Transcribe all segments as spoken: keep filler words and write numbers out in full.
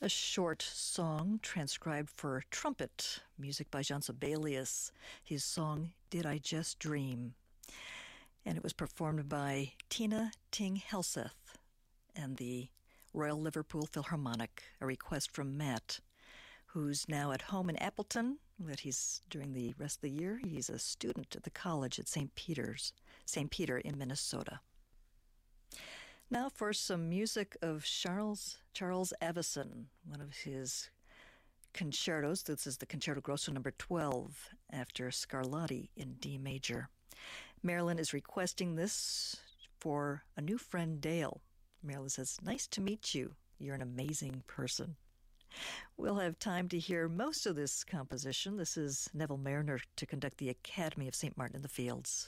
A short song transcribed for trumpet, music by Jean Sibelius, his song Did I Just Dream? And it was performed by Tina Ting Helseth and the Royal Liverpool Philharmonic, a request from Matt, who's now at home in Appleton, but he's, during the rest of the year, he's a student at the college at Saint Peter's, Saint Peter in Minnesota. Now for some music of Charles Charles Avison, one of his concertos. This is the Concerto Grosso number twelve, after Scarlatti in D major. Marilyn is requesting this for a new friend, Dale. Marilyn says, "Nice to meet you. You're an amazing person." We'll have time to hear most of this composition. This is Neville Mariner to conduct the Academy of Saint Martin in the Fields.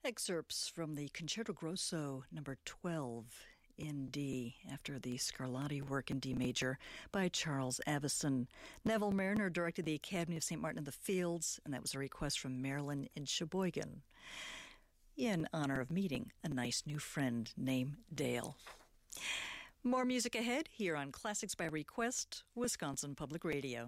Excerpts from the Concerto Grosso number twelve in D, after the Scarlatti work in D major by Charles Avison. Neville Mariner directed the Academy of Saint Martin in the Fields, and that was a request from Marilyn in Sheboygan, in honor of meeting a nice new friend named Dale. More music ahead here on Classics by Request, Wisconsin Public Radio.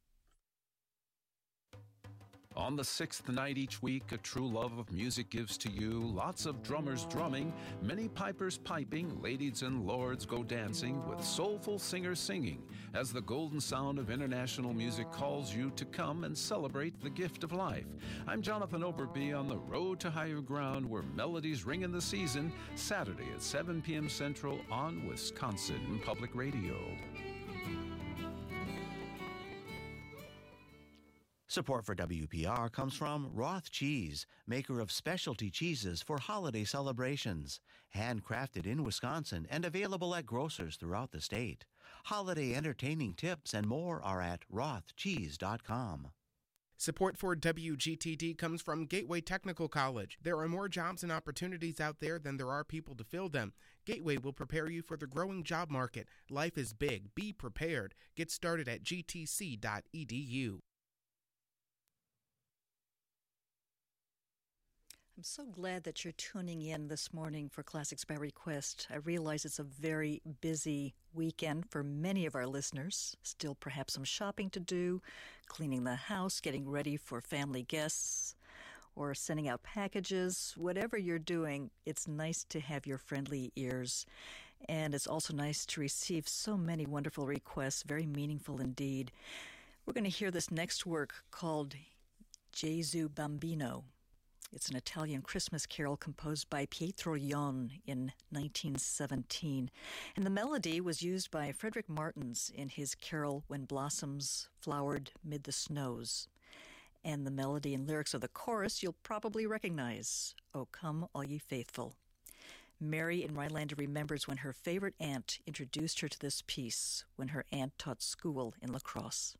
On the sixth night each week, a true love of music gives to you. Lots of drummers drumming, many pipers piping, ladies and lords go dancing, with soulful singers singing, as the golden sound of international music calls you to come and celebrate the gift of life. I'm Jonathan Oberby on the road to higher ground, where melodies ring in the season, Saturday at seven p.m. Central on Wisconsin Public Radio. Support for W P R comes from Roth Cheese, maker of specialty cheeses for holiday celebrations. Handcrafted in Wisconsin and available at grocers throughout the state. Holiday entertaining tips and more are at roth cheese dot com. Support for W G T D comes from Gateway Technical College. There are more jobs and opportunities out there than there are people to fill them. Gateway will prepare you for the growing job market. Life is big. Be prepared. Get started at g t c dot e d u. I'm so glad that you're tuning in this morning for Classics by Request. I realize it's a very busy weekend for many of our listeners. Still perhaps some shopping to do, cleaning the house, getting ready for family guests, or sending out packages. Whatever you're doing, it's nice to have your friendly ears. And it's also nice to receive so many wonderful requests, very meaningful indeed. We're going to hear this next work called Gesù Bambino. It's an Italian Christmas carol composed by Pietro Leone in nineteen seventeen. And the melody was used by Frederick Martins in his carol When Blossoms Flowered Mid the Snows. And the melody and lyrics of the chorus you'll probably recognize. O come, all ye faithful. Mary in Rhinelander remembers when her favorite aunt introduced her to this piece when her aunt taught school in La Crosse.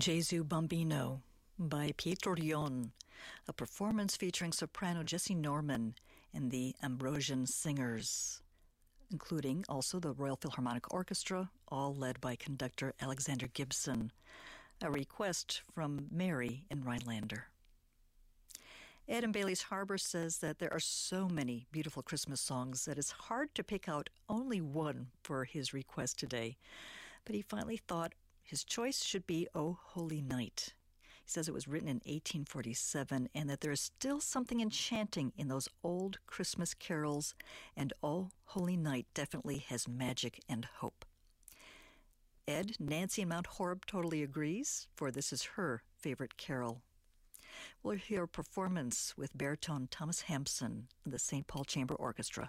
Gesù Bambino by Pietro Rion, a performance featuring soprano Jessie Norman and the Ambrosian Singers, including also the Royal Philharmonic Orchestra, all led by conductor Alexander Gibson, a request from Mary in Rhinelander. Ed in Bailey's Harbor says that there are so many beautiful Christmas songs that it's hard to pick out only one for his request today, but he finally thought his choice should be O Holy Night. He says it was written in eighteen forty-seven and that there is still something enchanting in those old Christmas carols, and O Holy Night definitely has magic and hope. Ed, Nancy in Mount Horeb totally agrees, for this is her favorite carol. We'll hear a performance with baritone Thomas Hampson and the Saint Paul Chamber Orchestra.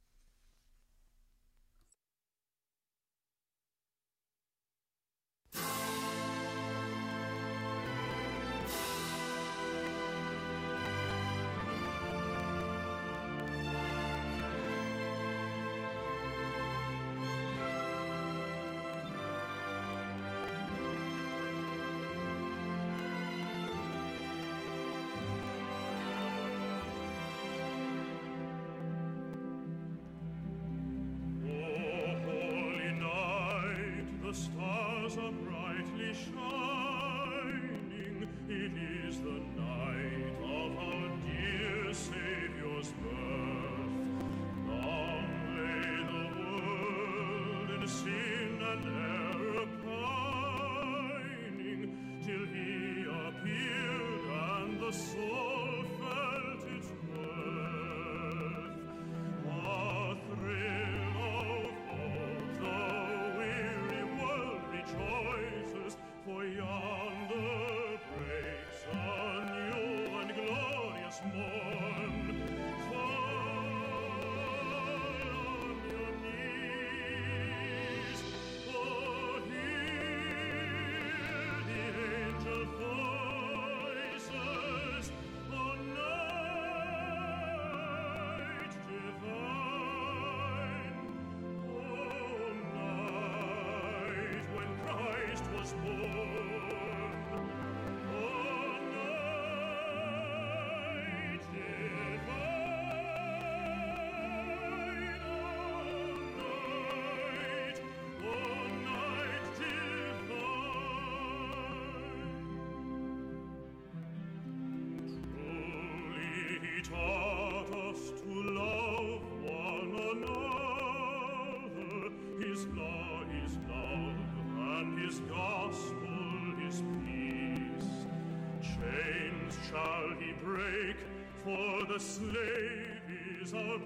The slave is our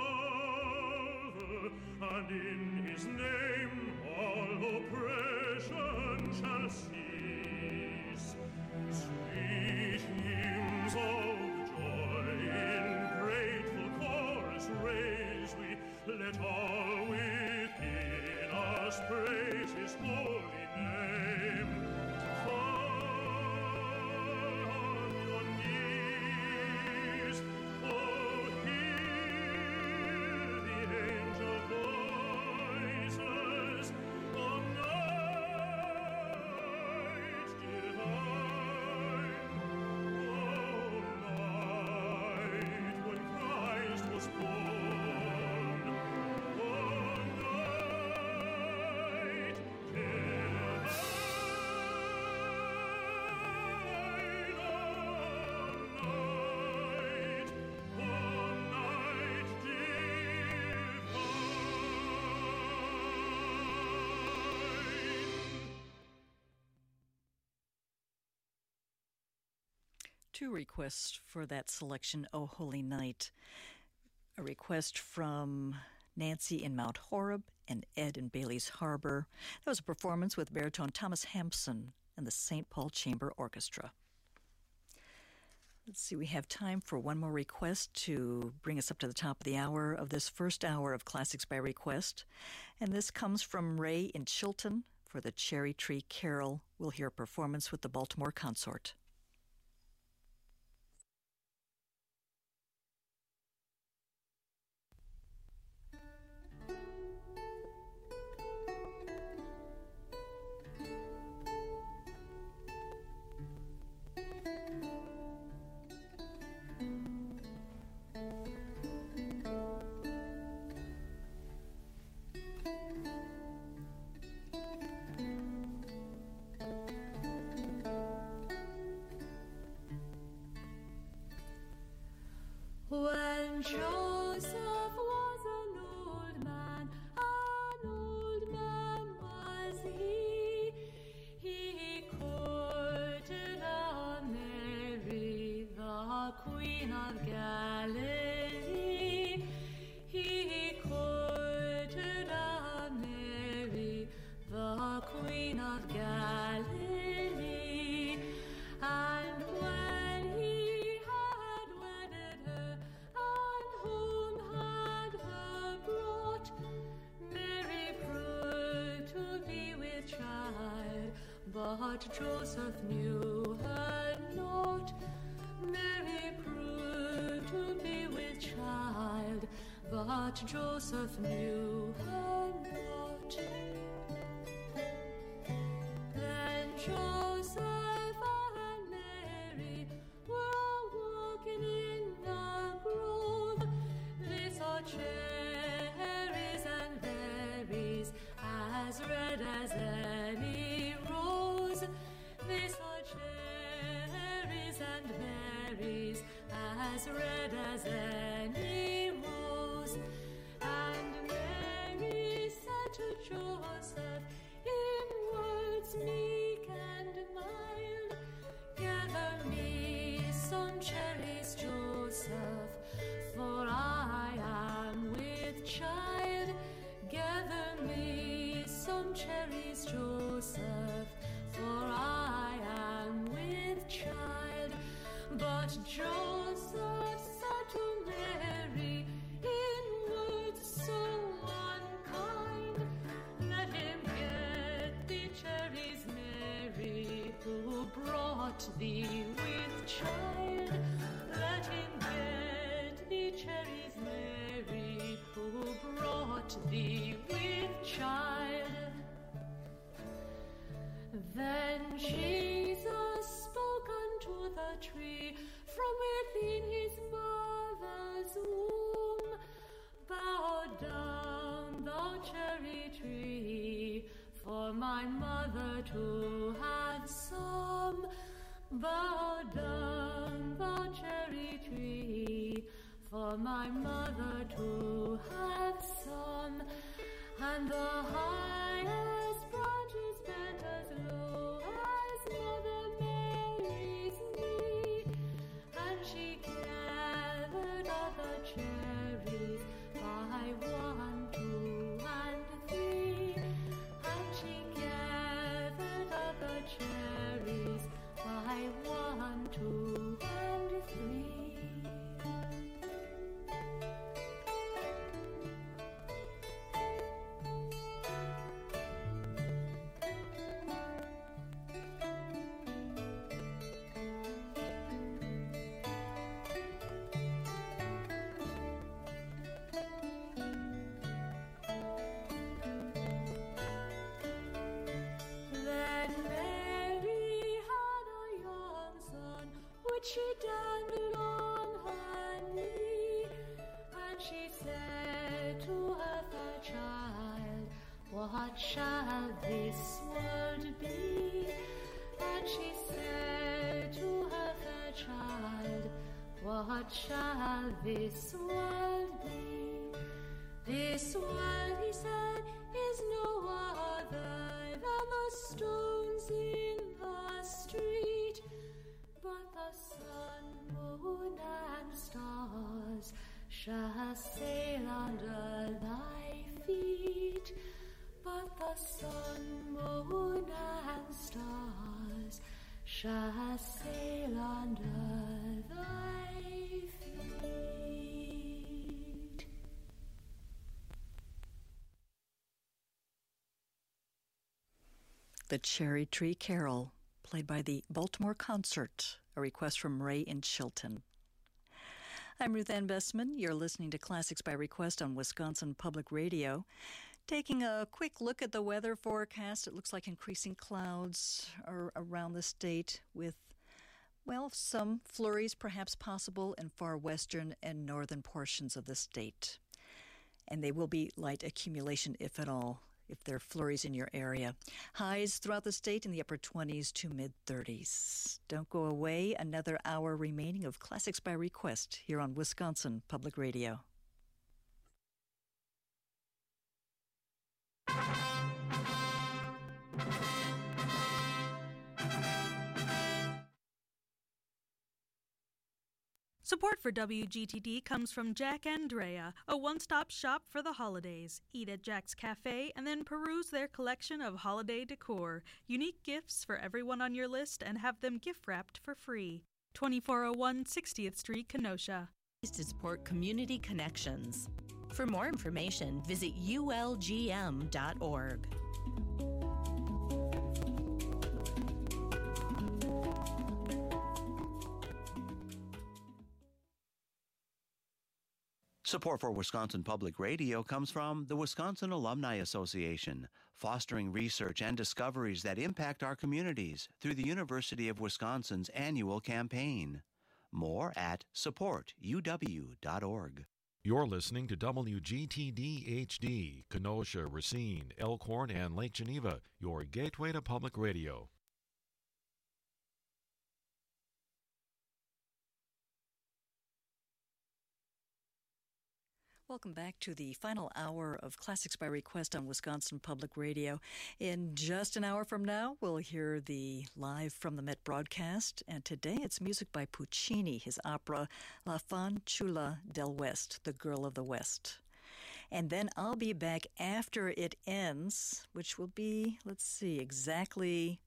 brother, and in his name all oppression shall cease. Sweet hymns of joy in grateful chorus raise we, let all within us praise his holy name. Two requests for that selection, O Holy Night. A request from Nancy in Mount Horeb and Ed in Bailey's Harbor. That was a performance with baritone Thomas Hampson and the Saint Paul Chamber Orchestra. Let's see, we have time for one more request to bring us up to the top of the hour of this first hour of Classics by Request. And this comes from Ray in Chilton for the Cherry Tree Carol. We'll hear a performance with the Baltimore Consort. Queen of Galilee. He courted a Mary, the Queen of Galilee. And when he had wedded her, and home had her brought, Mary proved to be with child, but Joseph knew her not. Mary proved to be with child, but Joseph knew her not. Then Joseph and Mary were walking in the grove. They saw cherries and berries as red as any rose. They saw cherries and berries as red as any rose. And Mary said to Joseph in words meek and mild, gather me some cherries, Joseph, for I am with child. Gather me some cherries, Joseph, for I am with child. But Joseph said to Mary in words so unkind, let him get thee cherries, Mary, who brought thee with child. Let him get thee cherries, Mary, who brought thee with child. Then Jesus spoke unto the tree from within his mother's womb. Bow down, thou cherry tree, for my mother to have some. Bow down, thou cherry tree, for my mother to have some. And the highest branches bent as low as Mother Mary's knee, and she gathered up the cherries by one, two, and three, and she gathered up the cherries by one, two, and three. Then Mary had a young son, which she dandled on her knee, and she said to her fair child, what shall this world be? And she said to her fair child, what shall this world be? This world, he said, is no other than the stones in the street, but the sun, moon, and stars shall sail under thy feet. But the sun, moon, and stars shall sail under thy feet. The Cherry Tree Carol, played by the Baltimore Concert, a request from Ray in Chilton. I'm Ruth Ann Bestman. You're listening to Classics by Request on Wisconsin Public Radio. Taking a quick look at the weather forecast, it looks like increasing clouds are around the state with, well, some flurries perhaps possible in far western and northern portions of the state. And they will be light accumulation, if at all, if there are flurries in your area. Highs throughout the state in the upper twenties to mid-thirties. Don't go away. Another hour remaining of Classics by Request here on Wisconsin Public Radio. Support for W G T D comes from Jack Andrea, a one-stop shop for the holidays. Eat at Jack's Cafe and then peruse their collection of holiday decor. Unique gifts for everyone on your list and have them gift-wrapped for free. twenty-four oh one sixtieth Street, Kenosha. To support Community Connections. For more information, visit U L G M dot org. Support for Wisconsin Public Radio comes from the Wisconsin Alumni Association, fostering research and discoveries that impact our communities through the University of Wisconsin's annual campaign. More at support U W dot org. You're listening to W G T D H D, Kenosha, Racine, Elkhorn, and Lake Geneva, your gateway to public radio. Welcome back to the final hour of Classics by Request on Wisconsin Public Radio. In just an hour from now, we'll hear the Live from the Met broadcast, and today it's music by Puccini, his opera La Fanciulla del West, The Girl of the West. And then I'll be back after it ends, which will be, let's see, exactly,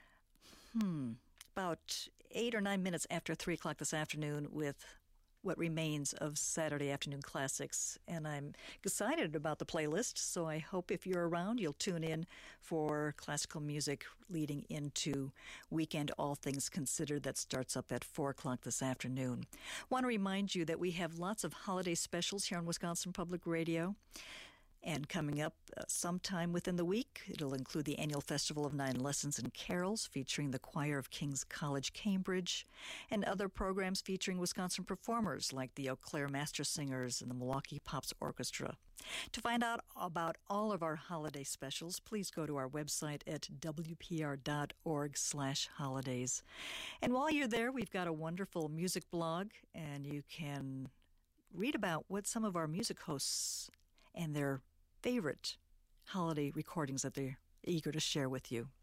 hmm, about eight or nine minutes after three o'clock this afternoon with what remains of Saturday Afternoon Classics. And I'm excited about the playlist, so I hope if you're around, you'll tune in for classical music leading into Weekend All Things Considered that starts up at four o'clock this afternoon. Want to remind you that we have lots of holiday specials here on Wisconsin Public Radio. And coming up uh, sometime within the week, it'll include the annual Festival of Nine Lessons and Carols featuring the Choir of King's College, Cambridge, and other programs featuring Wisconsin performers like the Eau Claire Master Singers and the Milwaukee Pops Orchestra. To find out about all of our holiday specials, please go to our website at W P R dot org slash holidays. And while you're there, we've got a wonderful music blog, and you can read about what some of our music hosts and their favorite holiday recordings that they're eager to share with you.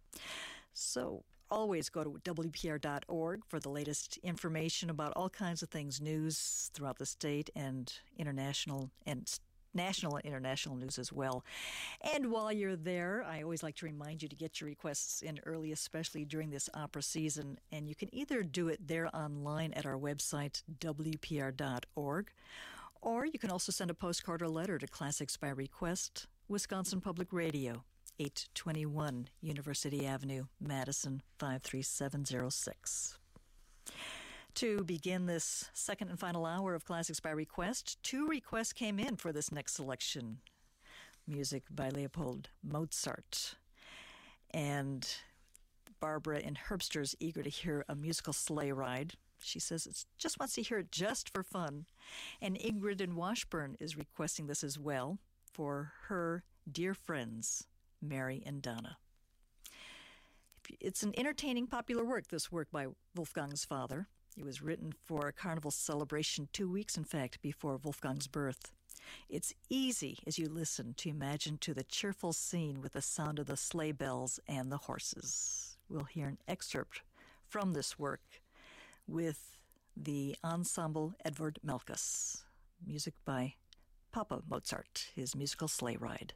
So always go to W P R dot org for the latest information about all kinds of things, news throughout the state and international and national and international news as well. And while you're there, I always like to remind you to get your requests in early, especially during this opera season. And you can either do it there online at our website, W P R dot org, or you can also send a postcard or letter to Classics by Request, Wisconsin Public Radio, eight twenty-one University Avenue, Madison, five three seven zero six. To begin this second and final hour of Classics by Request, two requests came in for this next selection. Music by Leopold Mozart. And Barbara in Herbster is eager to hear a musical sleigh ride. She says it just wants to hear it just for fun. And Ingrid in Washburn is requesting this as well for her dear friends, Mary and Donna. It's an entertaining, popular work, this work by Wolfgang's father. It was written for a carnival celebration two weeks, in fact, before Wolfgang's birth. It's easy as you listen to imagine to the cheerful scene with the sound of the sleigh bells and the horses. We'll hear an excerpt from this work with the ensemble Edvard Melkus. Music by Papa Mozart, his musical sleigh ride.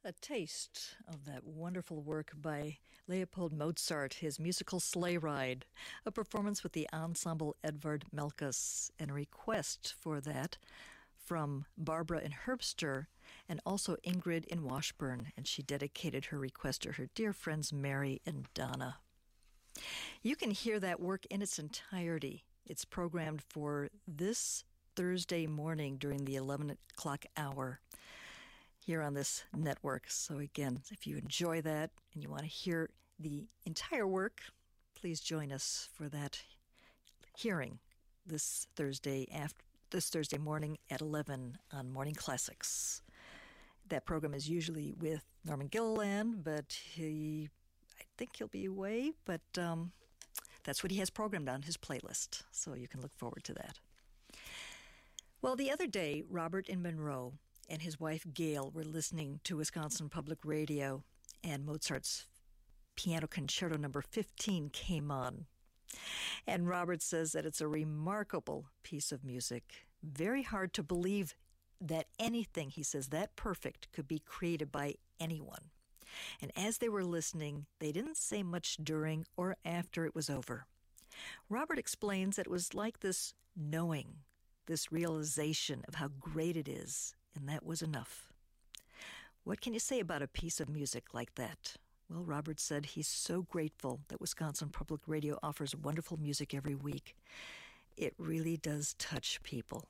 A taste of that wonderful work by Leopold Mozart, his musical Sleigh Ride, a performance with the ensemble Edvard Melkus, and a request for that from Barbara in Herbster and also Ingrid in Washburn, and she dedicated her request to her dear friends Mary and Donna. You can hear that work in its entirety. It's programmed for this Thursday morning during the eleven o'clock hour here on this network. So again, if you enjoy that and you want to hear the entire work, please join us for that hearing this Thursday after this Thursday morning at eleven on Morning Classics. That program is usually with Norman Gilliland, but he, I think he'll be away, but um, that's what he has programmed on his playlist, so you can look forward to that. Well, the other day, Robert in Monroe and his wife Gail were listening to Wisconsin Public Radio, and Mozart's Piano Concerto number fifteen came on. And Robert says that it's a remarkable piece of music. Very hard to believe that anything, he says, that perfect could be created by anyone. And as they were listening, they didn't say much during or after it was over. Robert explains that it was like this knowing, this realization of how great it is, and that was enough. What can you say about a piece of music like that? Well, Robert said he's so grateful that Wisconsin Public Radio offers wonderful music every week. It really does touch people.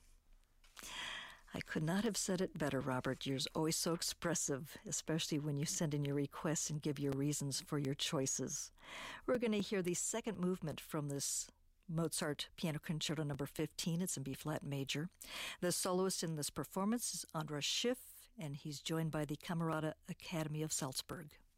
I could not have said it better, Robert. You're always so expressive, especially when you send in your requests and give your reasons for your choices. We're going to hear the second movement from this Mozart Piano Concerto number fifteen. It's in B-flat major. The soloist in this performance is Andras Schiff, and he's joined by the Camerata Academy of Salzburg.